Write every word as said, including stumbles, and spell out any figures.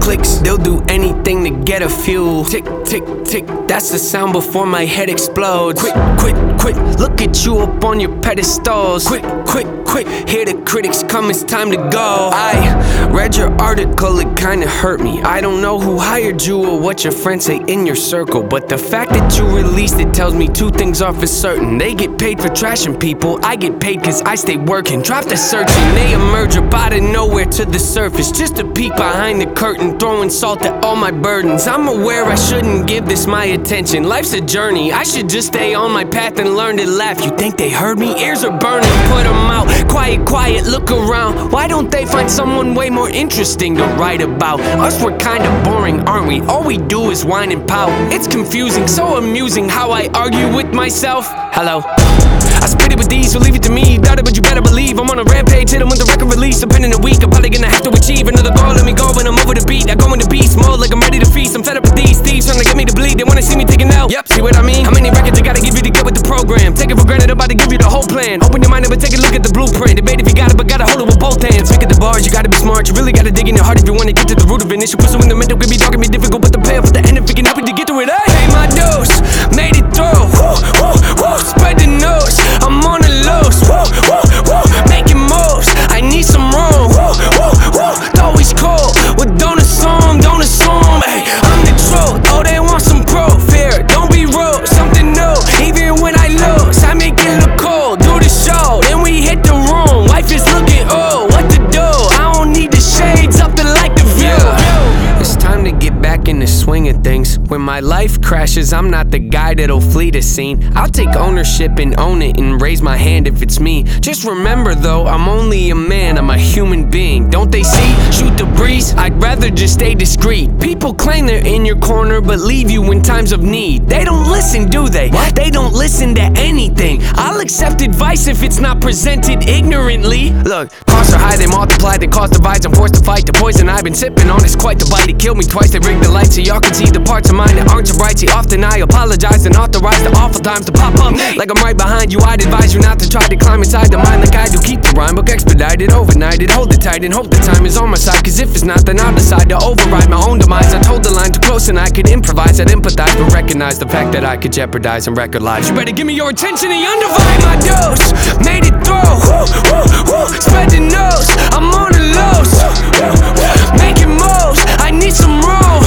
clicks, they'll do anything to get a few. Tick, tick, tick, that's the sound before my head explodes. Quick, quick, quick, look at you up on your pedestals. Quick, quick, quick, hear the critics come, it's time to go. I read your article, it kinda hurt me. I don't know who hired you or what your friends say in your circle, but the fact that you released it tells me two things are for certain. They get paid for trashing people, I get paid cause I stay working. Drop the searching, they emerge up out of nowhere to the surface, just to peek behind the curtain, throwing salt at all my burdens. I'm aware I shouldn't give this my attention. Life's a journey, I should just stay on my path and learn to laugh. You think they heard me? Ears are burning, put them out. Quiet, quiet, look around. Why don't they find someone way more interesting to write about? Us, we're kinda boring, aren't we? All we do is whine and pout. It's confusing, so amusing how I argue with myself. Hello. I spit it with these, so leave it to me. Doubt it, but you better believe I'm on a rampage. Hit 'em with the record release. Depending a week, I'm probably gonna have to achieve another goal. Let me go when I'm over the beat. I go into beast mode like I'm ready to feast. I'm fed up with these thieves trying to get me to bleed. They wanna see me taking out. Yep, see what I mean? How many records I gotta give you to get with the program? Take it for granted, I'm about to give you the whole plan. Open your mind up and take a look at the blueprint. Debate if you got it, but gotta hold it with both hands. Pick at the bars, you gotta be smart. You really gotta dig in your heart if you wanna get to the root of it. Issue pursuing the mental could be dark and be difficult, but the payoff at the end if it can help you to get to it. I pay my dose, made it through. Woo, woo, woo, spread the nose. I'm on the lows, woo, woo, woo, making moves. I need some room, woo, woo, woo. Always cold, well don't assume, don't assume. Hey, I'm the truth. Oh, they want some proof here. Don't be rude, something new. Even when I lose, I make it look cool. Do the show, then we hit the room. Wife is looking, oh, what to do? I don't need the shades up to like the view. It's time to get back in the swing of things. When my life crashes, I'm not the guy that'll flee the scene. I'll take ownership and own it and raise my hand if it's me. Just remember though, I'm only a man, I'm a human being. Don't they see? Shoot the breeze, I'd rather just stay discreet. People claim they're in your corner but leave you in times of need. They don't listen, do they? What? They don't listen to anything. I'll accept advice if it's not presented ignorantly. Look, costs are high, they multiply, they cause divides. I'm forced to fight the poison I've been sipping on. It's quite the bite, it killed me twice. They rigged the lights so y'all can see the parts of mine that aren't so bright. See, often I apologize and authorize the awful times to pop up. Like I'm right behind you, I'd advise you not to try to climb inside the mind like I do. Keep the rhyme book expedited, overnighted, hold it tight and hope the time is on my side. Cause if it's not, then I'll decide to override my own demise. I told the line too close and I could improvise, I'd empathize, but recognize the fact that I could jeopardize and record lives. You better give me your attention and undivided. My dose, made it through, woo, woo, woo, spread the nose. I'm on the lows, making moves, I need some room.